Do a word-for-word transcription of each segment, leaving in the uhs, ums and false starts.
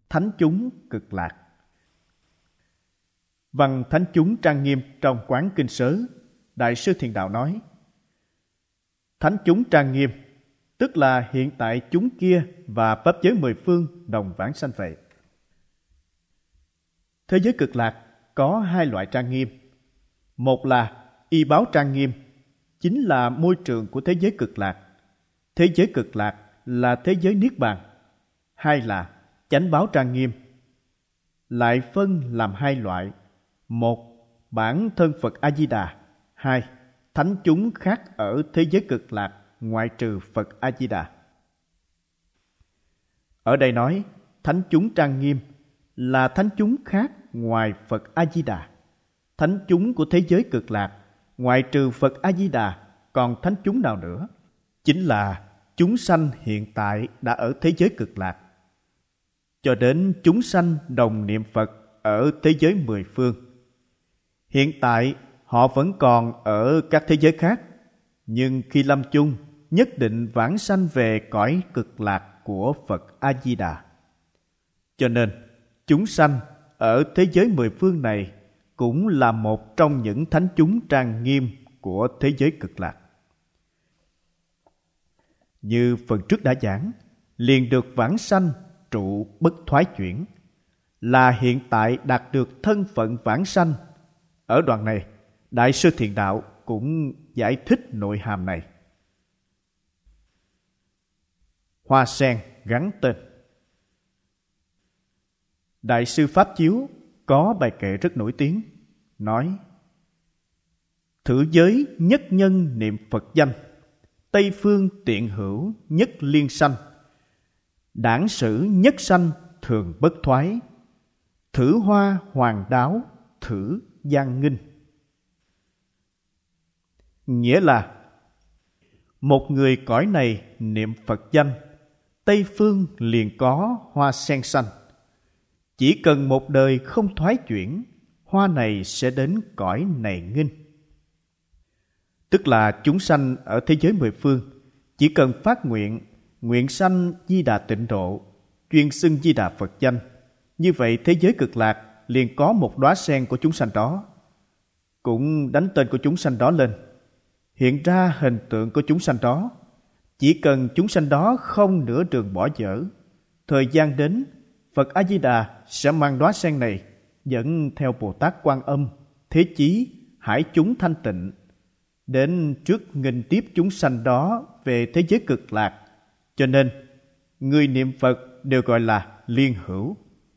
thánh chúng cực lạc. Văn thánh chúng trang nghiêm trong quán kinh sớ, Đại sư Thiền Đạo nói: thánh chúng trang nghiêm tức là hiện tại chúng kia và pháp giới mười phương đồng vãng sanh vậy. Thế giới cực lạc có hai loại trang nghiêm. Một là y báo trang nghiêm, chính là môi trường của thế giới cực lạc. Thế giới cực lạc là thế giới niết bàn. Hai là chánh báo trang nghiêm, lại phân làm hai loại. Một, bản thân Phật A Di Đà. Hai, thánh chúng khác ở thế giới cực lạc ngoại trừ Phật A Di Đà. Ở đây nói thánh chúng trang nghiêm là thánh chúng khác ngoài Phật A Di Đà. Thánh chúng của thế giới cực lạc ngoại trừ Phật A Di Đà còn thánh chúng nào nữa? Chính là chúng sanh hiện tại đã ở thế giới cực lạc, cho đến chúng sanh đồng niệm Phật ở thế giới mười phương. Hiện tại họ vẫn còn ở các thế giới khác, nhưng khi lâm chung nhất định vãng sanh về cõi cực lạc của Phật A Di Đà. Cho nên chúng sanh ở thế giới mười phương này cũng là một trong những thánh chúng trang nghiêm của thế giới cực lạc. Như phần trước đã giảng, liền được vãng sanh trụ bất thoái chuyển, là hiện tại đạt được thân phận vãng sanh. Ở đoạn này, Đại sư Thiền Đạo cũng giải thích nội hàm này. Hoa sen gắn tên. Đại sư Pháp Chiếu có bài kệ rất nổi tiếng, nói: thử giới nhất nhân niệm Phật danh, Tây phương tiện hữu nhất liên sanh, đảng sử nhất sanh thường bất thoái, thử hoa hoàng đáo thử gian nghinh. Nghĩa là một người cõi này niệm Phật danh, Tây phương liền có hoa sen xanh. Chỉ cần một đời không thoái chuyển, hoa này sẽ đến cõi này nghinh. Tức là chúng sanh ở thế giới mười phương chỉ cần phát nguyện, nguyện sanh Di Đà Tịnh Độ, chuyên xưng Di Đà Phật danh, như vậy thế giới cực lạc liền có một đóa sen của chúng sanh đó, cũng đánh tên của chúng sanh đó lên, hiện ra hình tượng của chúng sanh đó. Chỉ cần chúng sanh đó không nửa đường bỏ dở, thời gian đến, Phật A Di Đà sẽ mang đóa sen này dẫn theo Bồ Tát Quan Âm, Thế Chí, Hải chúng thanh tịnh đến trước nghênh tiếp chúng sanh đó về thế giới cực lạc. Cho nên người niệm Phật đều gọi là liên hữu.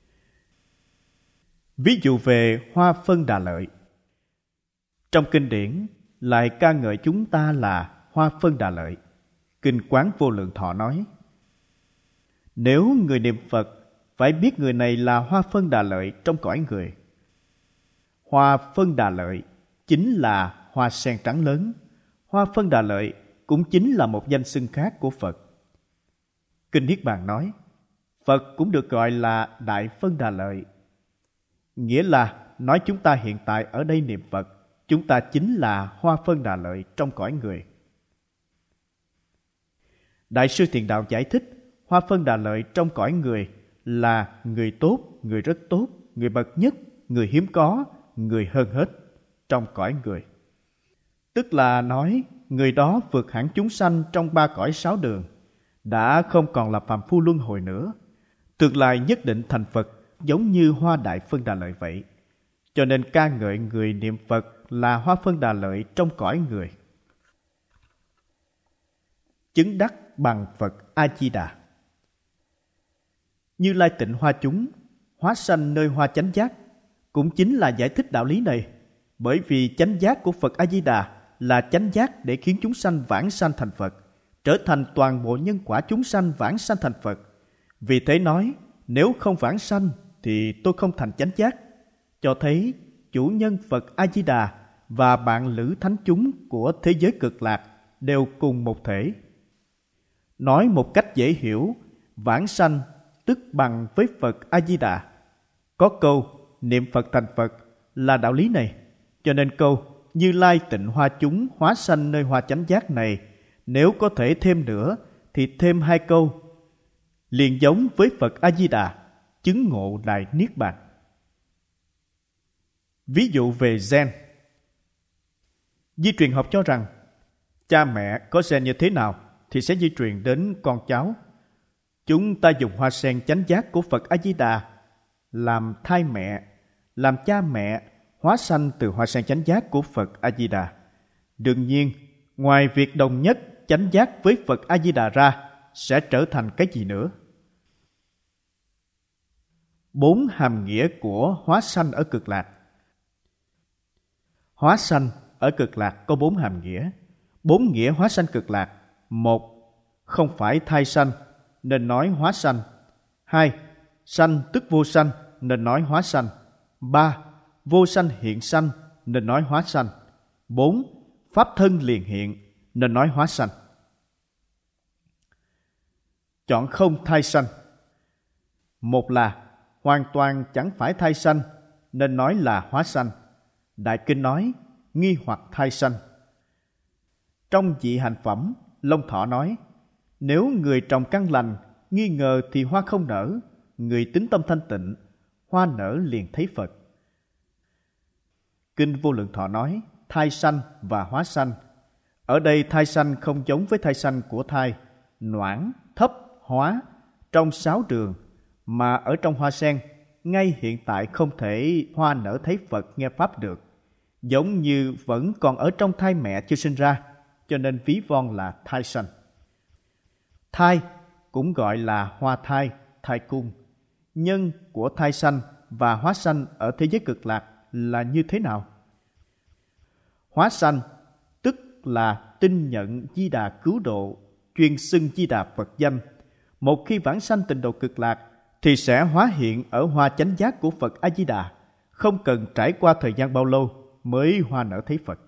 Ví dụ về hoa phân đà lợi, trong kinh điển lại ca ngợi chúng ta là hoa phân đà lợi. Kinh Quán Vô Lượng Thọ nói: nếu người niệm Phật phải biết người này là hoa phân đà lợi trong cõi người. Hoa phân đà lợi chính là hoa sen trắng lớn. Hoa phân đà lợi cũng chính là một danh xưng khác của Phật. Kinh Niết Bàn nói Phật cũng được gọi là Đại Phân Đà Lợi, nghĩa là nói chúng ta hiện tại ở đây niệm Phật, chúng ta chính là hoa phân đà lợi trong cõi người. Đại sư Thiền Đạo giải thích hoa phân đà lợi trong cõi người là người tốt, người rất tốt, người bậc nhất, người hiếm có, người hơn hết trong cõi người. Tức là nói người đó vượt hẳn chúng sanh trong ba cõi sáu đường, đã không còn là phàm phu luân hồi nữa, tương lai nhất định thành Phật, giống như hoa đại phân đà lợi vậy. Cho nên ca ngợi người niệm Phật là hoa phân đà lợi trong cõi người. Chứng đắc bằng Phật A Di Đà. Như Lai Tịnh Hoa chúng hóa sanh nơi hoa chánh giác cũng chính là giải thích đạo lý này, bởi vì chánh giác của Phật A Di Đà là chánh giác để khiến chúng sanh vãng sanh thành Phật, trở thành toàn bộ nhân quả chúng sanh vãng sanh thành Phật. Vì thế nói, nếu không vãng sanh thì tôi không thành chánh giác, cho thấy chủ nhân Phật A Di Đà và bạn lữ thánh chúng của thế giới cực lạc đều cùng một thể. Nói một cách dễ hiểu, vãng sanh tức bằng với Phật A Di Đà. Có câu niệm Phật thành Phật là đạo lý này, cho nên câu Như Lai Tịnh Hoa chúng hóa sanh nơi hoa chánh giác này, nếu có thể thêm nữa thì thêm hai câu, liền giống với Phật A Di Đà, chứng ngộ đại niết bàn. Ví dụ về gen. Di truyền học cho rằng cha mẹ có gen như thế nào thì sẽ di truyền đến con cháu. Chúng ta dùng hoa sen chánh giác của Phật A-di-đà làm thai mẹ, làm cha mẹ hóa sanh từ hoa sen chánh giác của Phật A-di-đà. Đương nhiên, ngoài việc đồng nhất chánh giác với Phật A-di-đà ra, sẽ trở thành cái gì nữa? Bốn hàm nghĩa của hóa sanh ở Cực Lạc. Hóa sanh ở Cực Lạc có bốn hàm nghĩa. Bốn nghĩa hóa sanh Cực Lạc: một, không phải thai sanh nên nói hóa sanh. Hai, sanh tức vô sanh nên nói hóa sanh. Ba, vô sanh hiện sanh nên nói hóa sanh. Bốn, pháp thân liền hiện nên nói hóa sanh. Chọn không thai sanh. Một là hoàn toàn chẳng phải thai sanh nên nói là hóa sanh. Đại Kinh nói nghi hoặc thai sanh. Trong Dị Hành Phẩm, Long Thọ nói, nếu người trồng căn lành, nghi ngờ thì hoa không nở, người tín tâm thanh tịnh, hoa nở liền thấy Phật. Kinh Vô Lượng Thọ nói thai sanh và hóa sanh. Ở đây thai sanh không giống với thai sanh của thai, noãn, thấp, hóa trong sáu đường, mà ở trong hoa sen, ngay hiện tại không thể hoa nở thấy Phật nghe Pháp được, giống như vẫn còn ở trong thai mẹ chưa sinh ra, cho nên ví von là thai sanh. Thai cũng gọi là hoa thai, thai cung. Nhân của thai sanh và hóa sanh ở thế giới Cực Lạc là như thế nào? Hóa sanh tức là tin nhận Di Đà cứu độ, chuyên xưng Di Đà Phật danh. Một khi vãng sanh tịnh độ Cực Lạc thì sẽ hóa hiện ở hoa chánh giác của Phật A-di-đà, không cần trải qua thời gian bao lâu mới hoa nở thấy Phật.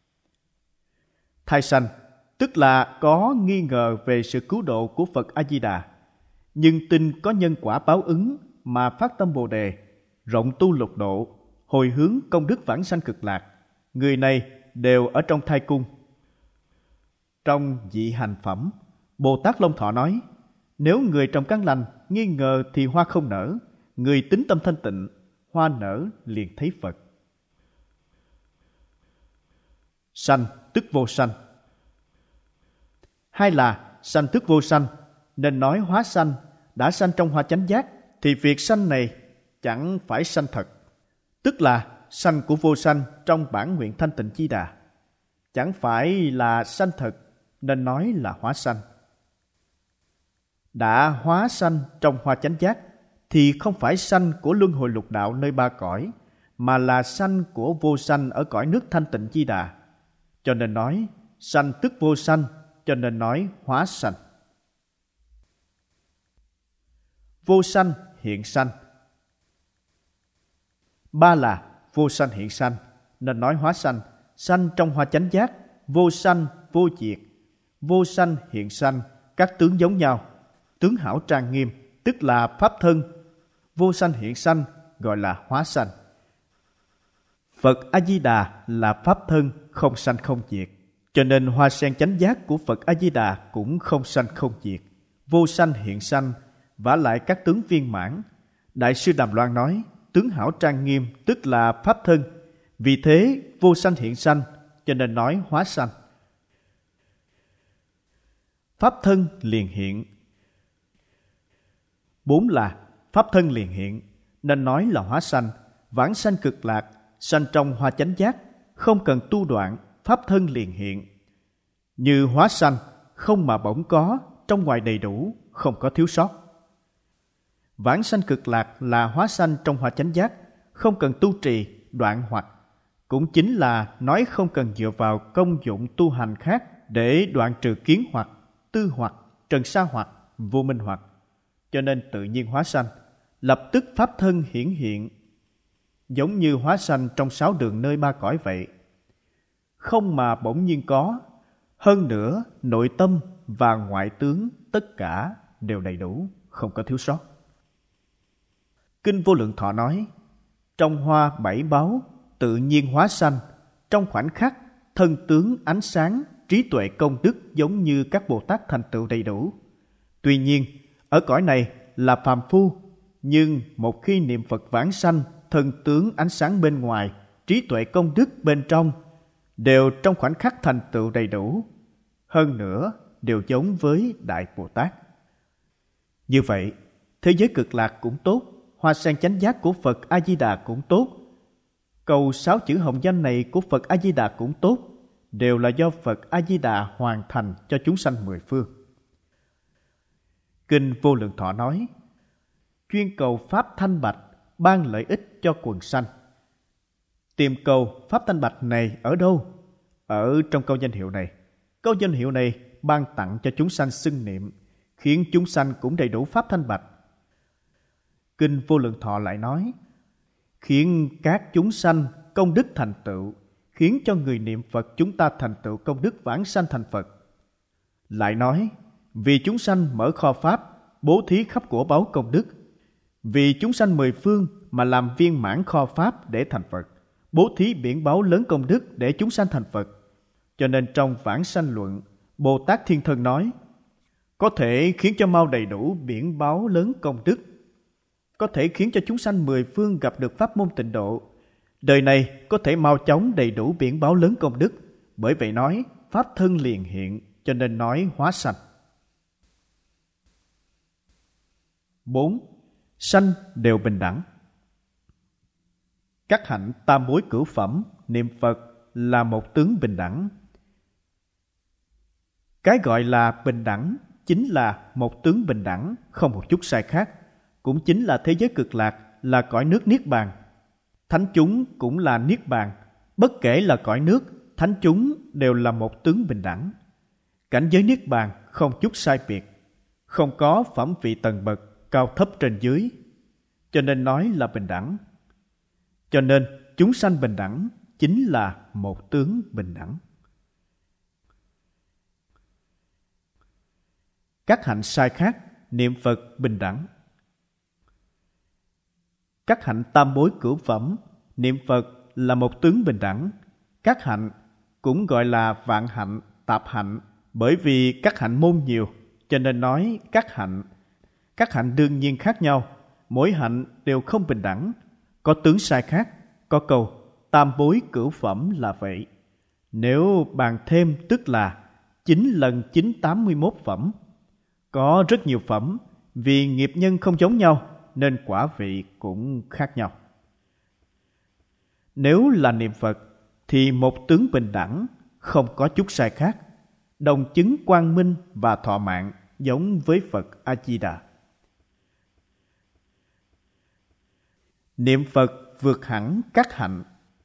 Thai sanh tức là có nghi ngờ về sự cứu độ của Phật A-di-đà, nhưng tin có nhân quả báo ứng mà phát tâm Bồ Đề, rộng tu lục độ, hồi hướng công đức vãng sanh Cực Lạc. Người này đều ở trong thai cung. Trong Dị Hành Phẩm, Bồ Tát Long Thọ nói, nếu người trồng căn lành, nghi ngờ thì hoa không nở, người tín tâm thanh tịnh, hoa nở liền thấy Phật. Sanh tức vô sanh. Hai là sanh tức vô sanh, nên nói hóa sanh, đã sanh trong hoa chánh giác, thì việc sanh này chẳng phải sanh thật, tức là sanh của vô sanh trong bản nguyện thanh tịnh Di Đà, chẳng phải là sanh thật, nên nói là hóa sanh. Đã hóa sanh trong hoa chánh giác thì không phải sanh của luân hồi lục đạo nơi ba cõi, mà là sanh của vô sanh ở cõi nước thanh tịnh Di Đà, cho nên nói sanh tức vô sanh, cho nên nói hóa sanh. Vô sanh hiện sanh. Ba là vô sanh hiện sanh, nên nói hóa sanh. Sanh trong hoa chánh giác, vô sanh vô diệt. Vô sanh hiện sanh, các tướng giống nhau. Tướng hảo trang nghiêm, tức là pháp thân. Vô sanh hiện sanh, gọi là hóa sanh. Phật A-di-đà là pháp thân, không sanh không diệt, cho nên hoa sen chánh giác của Phật A-di-đà cũng không sanh không diệt. Vô sanh hiện sanh, vả lại các tướng viên mãn. Đại sư Đàm Loan nói, tướng hảo trang nghiêm tức là pháp thân, vì thế vô sanh hiện sanh, cho nên nói hóa sanh. Pháp thân liền hiện. Bốn là pháp thân liền hiện, nên nói là hóa sanh, vãng sanh Cực Lạc, sanh trong hoa chánh giác, không cần tu đoạn, pháp thân liền hiện. Như hóa sanh, không mà bỗng có, trong ngoài đầy đủ, không có thiếu sót. Vãng sanh Cực Lạc là hóa sanh trong hoa chánh giác, không cần tu trì, đoạn hoặc. Cũng chính là nói không cần dựa vào công dụng tu hành khác để đoạn trừ kiến hoặc, tư hoặc, trần sa hoặc, vô minh hoặc. Cho nên tự nhiên hóa sanh, lập tức pháp thân hiển hiện, giống như hóa sanh trong sáu đường nơi ba cõi vậy. Không mà bỗng nhiên có, hơn nữa nội tâm và ngoại tướng tất cả đều đầy đủ, không có thiếu sót. Kinh Vô Lượng Thọ nói, trong hoa bảy báu tự nhiên hóa sanh, trong khoảnh khắc thân tướng ánh sáng, trí tuệ công đức giống như các Bồ Tát thành tựu đầy đủ. Tuy nhiên, ở cõi này là phàm phu, Nhưng một khi niệm Phật vãng sanh, thân tướng ánh sáng bên ngoài, trí tuệ công đức bên trong đều trong khoảnh khắc thành tựu đầy đủ. Hơn nữa, đều giống với Đại Bồ Tát. Như vậy, thế giới cực lạc cũng tốt, hoa sen chánh giác của Phật A-di-đà cũng tốt, cầu sáu chữ hồng danh này của Phật A-di-đà cũng tốt, đều là do Phật A-di-đà hoàn thành cho chúng sanh mười phương. Kinh Vô Lượng Thọ nói, chuyên cầu Pháp thanh bạch, ban lợi ích cho quần sanh. Tìm cầu Pháp thanh bạch này ở đâu? Ở trong câu danh hiệu này. Câu danh hiệu này ban tặng cho chúng sanh xưng niệm, khiến chúng sanh cũng đầy đủ Pháp thanh bạch. Kinh Vô Lượng Thọ lại nói, khiến các chúng sanh công đức thành tựu, khiến cho người niệm Phật chúng ta thành tựu công đức vãng sanh thành Phật. Lại nói, vì chúng sanh mở kho Pháp, bố thí khắp của báu công đức, vì chúng sanh mười phương mà làm viên mãn kho Pháp để thành Phật, bố thí biển báu lớn công đức để chúng sanh thành Phật. Cho nên trong vãng sanh luận, Bồ Tát Thiên Thân nói, có thể khiến cho mau đầy đủ biển báu lớn công đức, có thể khiến cho chúng sanh mười phương gặp được pháp môn tịnh độ. Đời này có thể mau chóng đầy đủ biển báu lớn công đức, bởi vậy nói pháp thân liền hiện, cho nên nói hóa sanh. Bốn. Sanh đều bình đẳng. Các hạnh tam bối cửu phẩm niệm Phật là một tướng bình đẳng. Cái gọi là bình đẳng chính là một tướng bình đẳng, không một chút sai khác. Cũng chính là thế giới cực lạc, là cõi nước Niết Bàn. Thánh chúng cũng là Niết Bàn. Bất kể là cõi nước, thánh chúng đều là một tướng bình đẳng. Cảnh giới Niết Bàn không chút sai biệt, không có phẩm vị tầng bậc, cao thấp trên dưới, cho nên nói là bình đẳng. Cho nên chúng sanh bình đẳng chính là một tướng bình đẳng. Các hạnh sai khác niệm Phật bình đẳng. Các hạnh tam bối cửu phẩm niệm Phật là một tướng bình đẳng. Các hạnh cũng gọi là vạn hạnh, tạp hạnh, bởi vì các hạnh môn nhiều, cho nên nói các hạnh. Các hạnh đương nhiên khác nhau, mỗi hạnh đều không bình đẳng, có tướng sai khác. Có câu tam bối cửu phẩm là vậy. Nếu bàn thêm tức là chín lần chín tám mươi mốt phẩm. Có rất nhiều phẩm, vì nghiệp nhân không giống nhau nên quả vị cũng khác nhau. Nếu là niệm Phật thì một tướng bình đẳng, không có chút sai khác, đồng chứng quang minh và thọ mạng giống với Phật A-di-đà. Niệm Phật vượt hẳn các hạnh.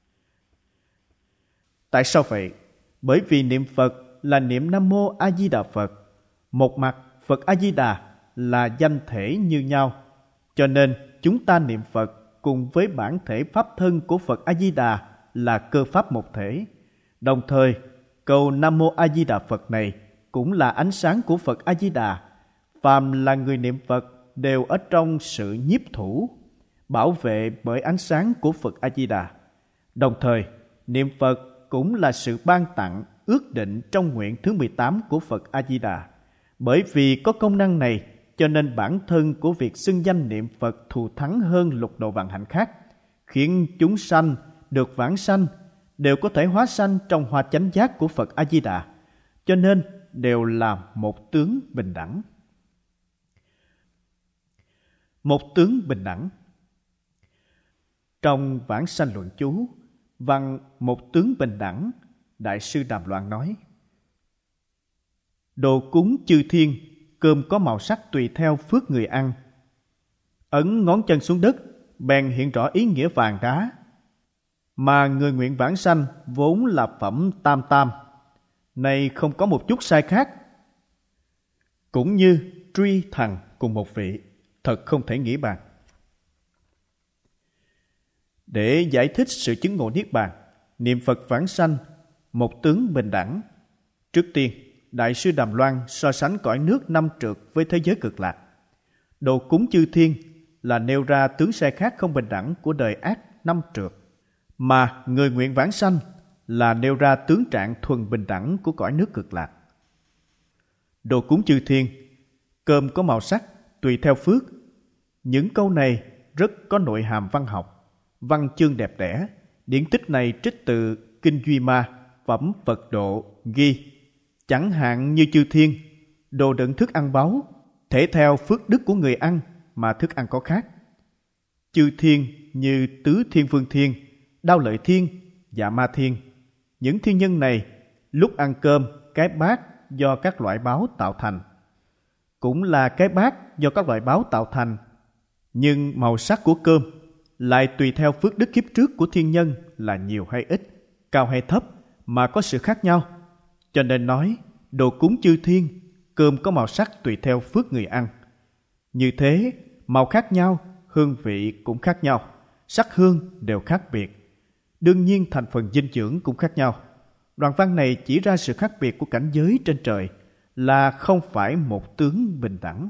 Tại sao vậy? Bởi vì niệm Phật là niệm Nam Mô A Di Đà Phật. Một mặt Phật A Di Đà là danh thể như nhau, cho nên chúng ta niệm Phật cùng với bản thể pháp thân của Phật A Di Đà là cơ pháp một thể. Đồng thời, câu Nam Mô A Di Đà Phật này cũng là ánh sáng của Phật A Di Đà. Phàm là người niệm Phật đều ở trong sự nhiếp thủ, bảo vệ bởi ánh sáng của Phật A Di Đà. Đồng thời, niệm Phật cũng là sự ban tặng ước định trong nguyện thứ mười tám của Phật A Di Đà. Bởi vì có công năng này, cho nên bản thân của việc xưng danh niệm Phật thù thắng hơn lục độ vạn hạnh khác, khiến chúng sanh được vãng sanh, đều có thể hóa sanh trong hoa chánh giác của Phật A Di Đà, cho nên đều là một tướng bình đẳng. Một tướng bình đẳng. Trong vãng sanh luận chú, văn một tướng bình đẳng, Đại sư Đàm Loan nói: đồ cúng chư thiên, cơm có màu sắc tùy theo phước người ăn. Ấn ngón chân xuống đất, bèn hiện rõ ý nghĩa vàng đá. Mà người nguyện vãng sanh vốn là phẩm tam tam, này không có một chút sai khác. Cũng như truy thần cùng một vị, thật không thể nghĩ bàn. Để giải thích sự chứng ngộ Niết Bàn, niệm Phật vãng sanh, một tướng bình đẳng. Trước tiên, Đại sư Đàm Loan so sánh cõi nước năm trượt với thế giới cực lạc. Đồ cúng chư thiên là nêu ra tướng sai khác không bình đẳng của đời ác năm trượt, mà người nguyện vãng sanh là nêu ra tướng trạng thuần bình đẳng của cõi nước cực lạc. Đồ cúng chư thiên, cơm có màu sắc tùy theo phước, Những câu này rất có nội hàm văn học, văn chương đẹp đẽ. Điển tích này trích từ Kinh Duy Ma, Phẩm Phật Độ ghi: chẳng hạn như chư thiên, đồ đựng thức ăn báu, thể theo phước đức của người ăn mà thức ăn có khác. Chư thiên như Tứ Thiên Vương Thiên, Đao Lợi Thiên, Dạ Ma Thiên. Những thiên nhân này lúc ăn cơm, cái bát do các loại báu tạo thành, cũng là cái bát do các loại báu tạo thành, nhưng màu sắc của cơm lại tùy theo phước đức kiếp trước của thiên nhân là nhiều hay ít, cao hay thấp mà có sự khác nhau. Cho nên nói, đồ cúng chư thiên, cơm có màu sắc tùy theo phước người ăn. Như thế, màu khác nhau, hương vị cũng khác nhau, sắc hương đều khác biệt. Đương nhiên thành phần dinh dưỡng cũng khác nhau. Đoạn văn này chỉ ra sự khác biệt của cảnh giới trên trời là không phải một tướng bình đẳng.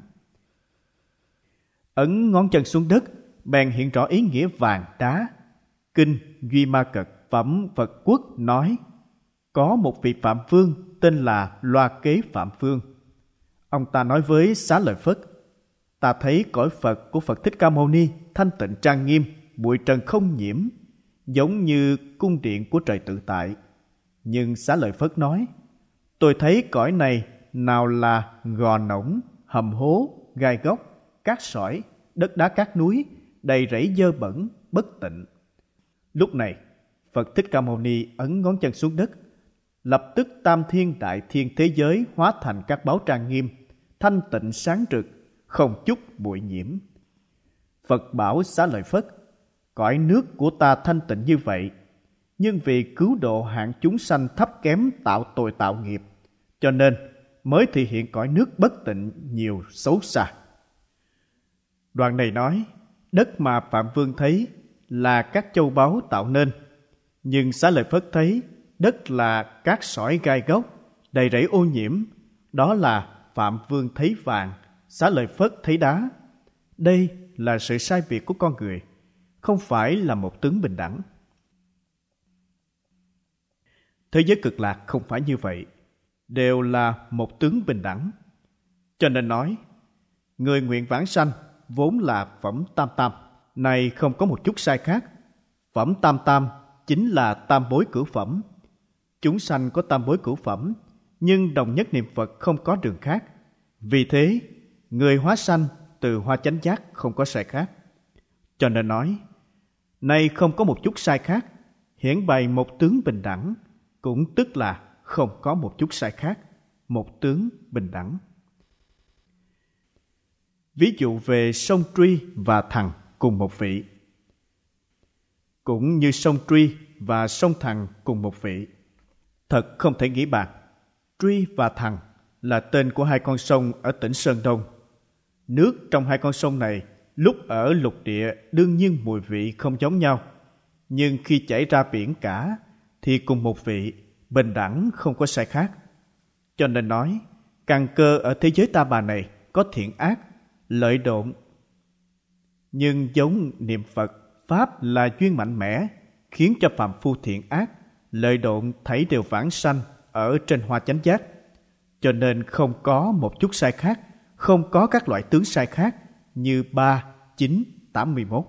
Ấn ngón chân xuống đất, bèn hiện rõ ý nghĩa vàng đá. Kinh Duy Ma Cật Phẩm Phật Quốc nói, có một vị Phạm Vương tên là Loa Kế Phạm Vương. Ông ta nói với Xá Lợi Phất: ta thấy cõi Phật của Phật Thích Ca Mâu Ni thanh tịnh trang nghiêm, bụi trần không nhiễm, giống như cung điện của trời tự tại. Nhưng Xá Lợi Phất nói, tôi thấy cõi này nào là gò nổng, hầm hố, gai góc, cát sỏi, đất đá cát núi, đầy rẫy dơ bẩn, bất tịnh. Lúc này, Phật Thích Ca Mâu Ni ấn ngón chân xuống đất, lập tức tam thiên đại thiên thế giới hóa thành các báu trang nghiêm, thanh tịnh sáng rực, không chút bụi nhiễm. Phật bảo Xá Lợi Phất, cõi nước của ta thanh tịnh như vậy, nhưng vì cứu độ hạng chúng sanh thấp kém tạo tội tạo nghiệp, cho nên mới thị hiện cõi nước bất tịnh nhiều xấu xa. Đoạn này nói, đất mà Phạm Vương thấy là các châu báu tạo nên, nhưng Xá Lợi Phất thấy đất là cát sỏi gai góc, đầy rẫy ô nhiễm. Đó là Phạm Vương thấy vàng, Xá Lợi Phất thấy đá. Đây là sự sai biệt của con người, không phải là một tướng bình đẳng. Thế giới cực lạc không phải như vậy, đều là một tướng bình đẳng. Cho nên nói, người nguyện vãng sanh vốn là phẩm tam tam, này không có một chút sai khác. Phẩm tam tam chính là tam bối cửu phẩm. Chúng sanh có tam bối cửu phẩm, nhưng đồng nhất niệm Phật không có đường khác. Vì thế, người hóa sanh từ hoa chánh giác không có sai khác. Cho nên nói, nay không có một chút sai khác, hiển bày một tướng bình đẳng, cũng tức là không có một chút sai khác, một tướng bình đẳng. Ví dụ về sông Truy và Thằng cùng một vị, cũng như sông Truy và sông Thằng cùng một vị. Thật không thể nghĩ bàn. Truy và Thằng là tên của hai con sông ở tỉnh Sơn Đông. Nước trong hai con sông này lúc ở lục địa đương nhiên mùi vị không giống nhau, nhưng khi chảy ra biển cả thì cùng một vị, bình đẳng không có sai khác. Cho nên nói, căn cơ ở thế giới ta bà này có thiện ác, lợi độn. Nhưng giống niệm Phật, Pháp là duyên mạnh mẽ, khiến cho phàm phu thiện ác, lợi độn thảy đều vãng sanh ở trên hoa chánh giác. Cho nên không có một chút sai khác, không có các loại tướng sai khác như ba, chín, tám mươi mốt.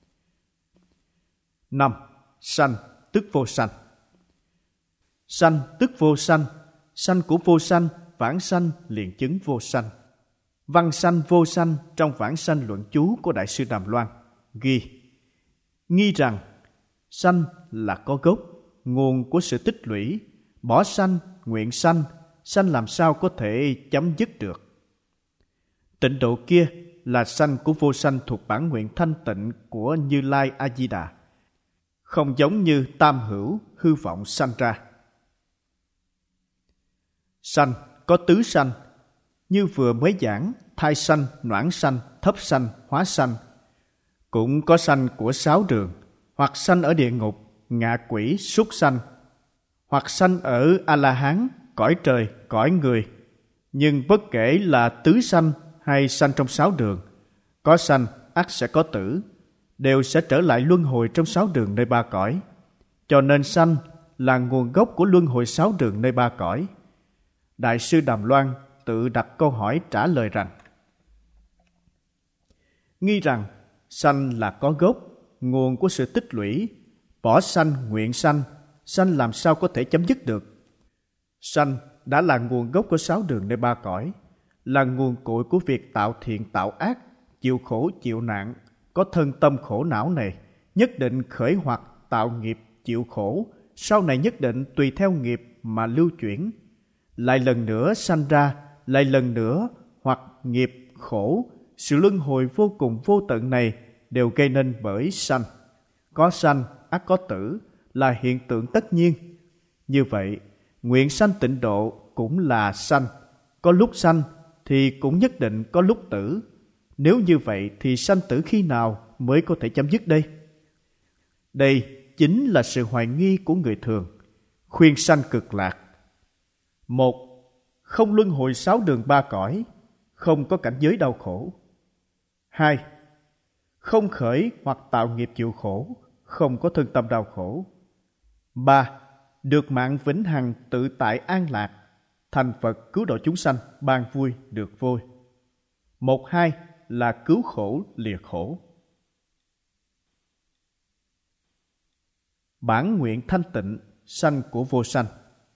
Năm. Sanh tức vô sanh. Sanh tức vô sanh, sanh của vô sanh, vãng sanh liền chứng vô sanh. Văn sanh vô sanh trong vãng sanh luận chú của Đại sư Đàm Loan ghi: nghi rằng sanh là có gốc, nguồn của sự tích lũy, bỏ sanh, nguyện sanh, sanh làm sao có thể chấm dứt được. Tịnh độ kia là sanh của vô sanh thuộc bản nguyện thanh tịnh của Như Lai A Di Đà, không giống như tam hữu hư vọng sanh ra. Sanh có tứ sanh, như vừa mới giảng, thai sanh, noãn sanh, thấp sanh, hóa sanh. Cũng có sanh của sáu đường, hoặc sanh ở địa ngục, ngạ quỷ, súc sanh, hoặc sanh ở A-la-hán, cõi trời, cõi người. Nhưng bất kể là tứ sanh hay sanh trong sáu đường, có sanh ắt sẽ có tử, đều sẽ trở lại luân hồi trong sáu đường nơi ba cõi. Cho nên sanh là nguồn gốc của luân hồi sáu đường nơi ba cõi. Đại sư Đàm Loan tự đặt câu hỏi trả lời rằng: nghi rằng sanh là có gốc, nguồn của sự tích lũy, bỏ sanh nguyện sanh, sanh làm sao có thể chấm dứt được. Sanh đã là nguồn gốc của sáu đường nơi ba cõi, là nguồn cội của việc tạo thiện tạo ác, chịu khổ chịu nạn, có thân tâm khổ não này, nhất định khởi hoặc tạo nghiệp chịu khổ, sau này nhất định tùy theo nghiệp mà lưu chuyển. Lại lần nữa sanh ra, lại lần nữa hoặc nghiệp khổ, sự luân hồi vô cùng vô tận này đều gây nên bởi sanh. Có sanh, ắt có tử là hiện tượng tất nhiên. Như vậy, nguyện sanh tịnh độ cũng là sanh. Có lúc sanh thì cũng nhất định có lúc tử. Nếu như vậy thì sanh tử khi nào mới có thể chấm dứt đây? Đây chính là sự hoài nghi của người thường. Khuyên sanh cực lạc. Một, không luân hồi sáu đường ba cõi, không có cảnh giới đau khổ. Hai, không khởi hoặc tạo nghiệp chịu khổ, không có thân tâm đau khổ. Ba, được mạng vĩnh hằng tự tại an lạc, thành Phật cứu độ chúng sanh, ban vui được vui. Một hai là cứu khổ lìa khổ. Bản nguyện thanh tịnh, sanh của vô sanh.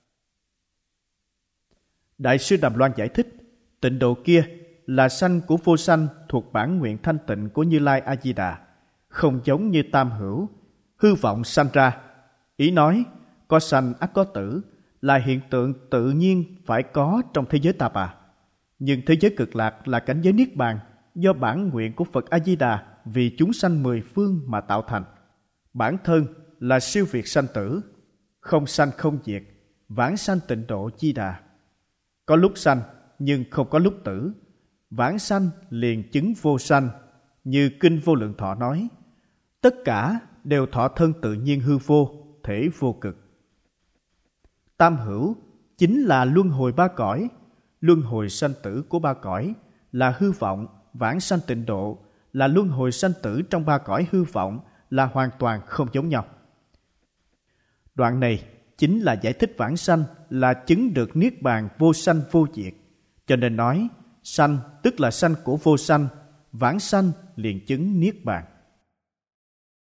Đại sư Đàm Loan giải thích, tịnh độ kia là sanh của vô sanh thuộc bản nguyện thanh tịnh của Như Lai A Di Đà, không giống như tam hữu, hư vọng sanh ra. Ý nói, có sanh ắt có tử là hiện tượng tự nhiên phải có trong thế giới ta bà. Nhưng thế giới cực lạc là cảnh giới niết bàn do bản nguyện của Phật A Di Đà vì chúng sanh mười phương mà tạo thành. Bản thân là siêu việt sanh tử, không sanh không diệt, vãng sanh tịnh độ Di Đà. Có lúc sanh nhưng không có lúc tử, vãng sanh liền chứng vô sanh, như Kinh Vô Lượng Thọ nói, tất cả đều thọ thân tự nhiên hư vô, thể vô cực. Tam hữu chính là luân hồi ba cõi, luân hồi sanh tử của ba cõi là hư vọng, vãng sanh tịnh độ là luân hồi sanh tử trong ba cõi hư vọng, là hoàn toàn không giống nhau. Đoạn này chính là giải thích vãng sanh là chứng được niết bàn vô sanh vô diệt. Cho nên nói, sanh tức là sanh của vô sanh, vãng sanh liền chứng niết bàn.